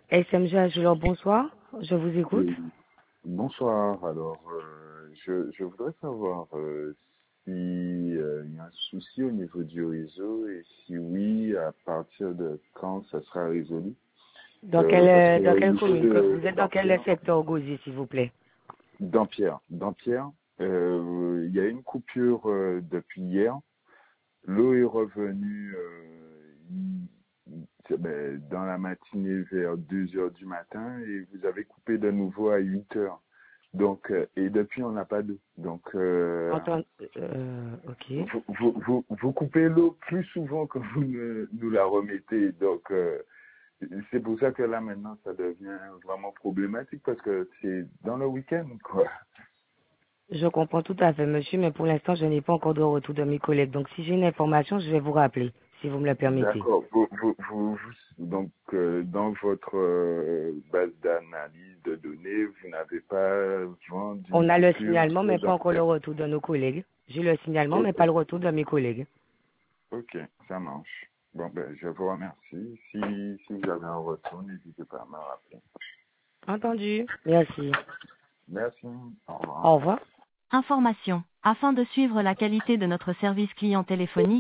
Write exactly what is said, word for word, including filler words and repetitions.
S M G Agilor, bonsoir. Je vous écoute. Oui. Bonsoir. Alors, euh, je, je voudrais savoir euh, si euh, il y a un souci au niveau du réseau et si oui, à partir de quand ça sera résolu. Dans Euh, quelle, parce euh, que dans au quelle niveau commune que- de Vous êtes dans quel Dampierre, secteur, Gauzy, s'il vous plaît? Dampierre, Dampierre, euh, il y a une coupure euh, depuis hier. L'eau est revenue euh, il- c'est- ben, dans la matinée vers deux heures du matin et vous avez coupé de nouveau à huit heures. Donc, euh, et depuis, on n'a pas d'eau. Donc, euh, Entend- euh, ok. vous, vous, vous, vous coupez l'eau plus souvent que vous ne, nous la remettez. Donc, euh, c'est pour ça que là, maintenant, ça devient vraiment problématique parce que c'est dans le week-end, quoi. Je comprends tout à fait, monsieur, mais pour l'instant, je n'ai pas encore de retour de mes collègues. Donc, si j'ai une information, je vais vous rappeler, si vous me le permettez. D'accord. Vous, vous, vous, vous- donc, euh, dans votre euh, base d'analyse de données, vous n'avez pas vent On d'une a le coupure signalement, sur mais pas encore le Dampierre. retour de nos collègues. J'ai le signalement, mais Ok. pas le retour de mes collègues. Ok, ça marche. Bon, ben, je vous remercie. Si, si vous avez un retour, n'hésitez pas à me rappeler. Entendu. Merci. Merci. Au revoir. Au revoir. Information. Afin de suivre la qualité de notre service client téléphonique,